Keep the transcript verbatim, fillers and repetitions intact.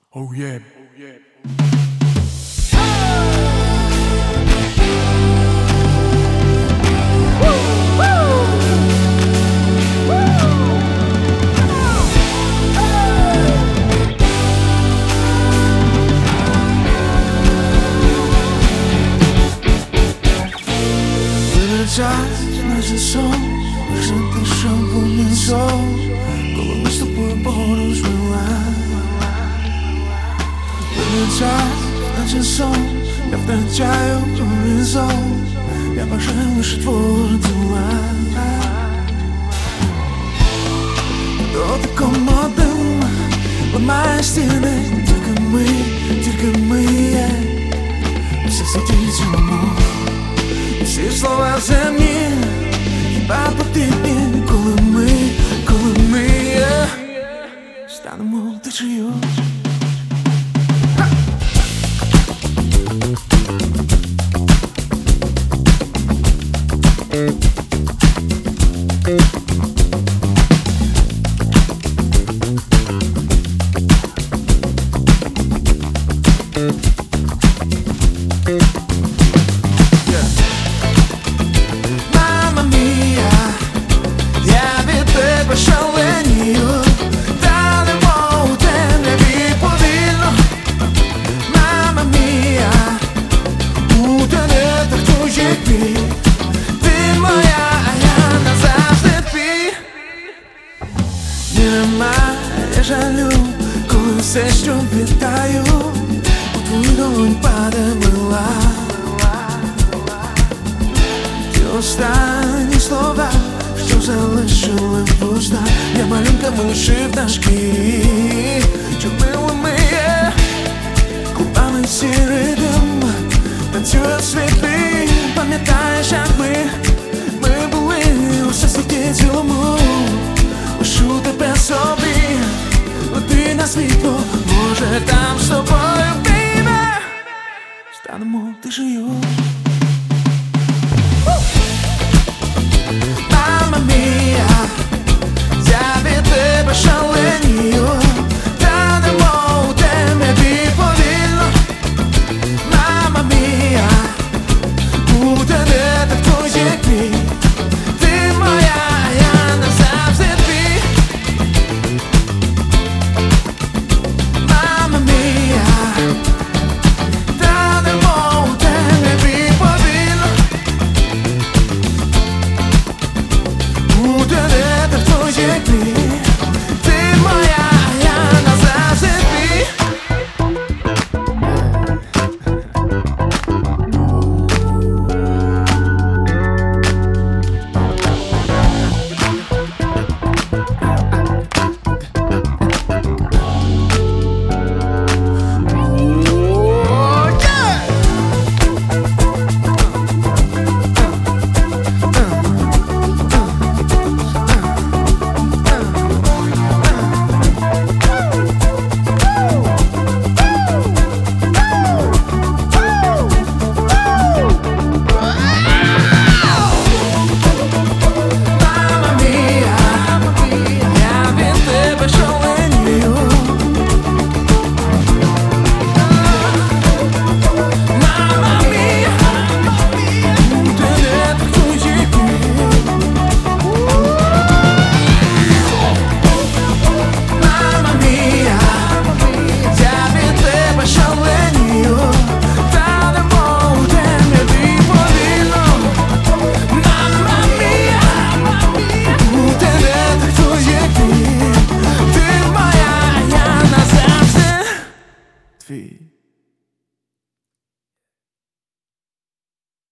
Oh yeah. Oh yeah. Час наче сон, жити, що понесо, коли ми з тобою поруч була. Час наче сон, я втрачаю горизонт, я бажаю лише твого тіла. Дотиком одним ламає стіни, тільки ми, тільки ми є. Все світі цьому. Всі слова земні, хіба потрібні, коли ми, коли ми yeah, станемо течією. Немає жалю, коли все, що вітаю, у твою долонь паде мила. Ті останні слова, що залишили пуста, я малюнками лишив на шкірі. Чорнилами є, клубами сірий дим, танцює світи. Пам'ятаєш, як ми, ми були у всесвіті цілому. Лишу тебе собі, лети на світло, може там з тобою, бейбе, станемо тишею. Мама мія, я від тебе шаленію, танемо у темряві повільно. Мама мія, буде не так твоє крій, ти моя, я назавжди. Feed.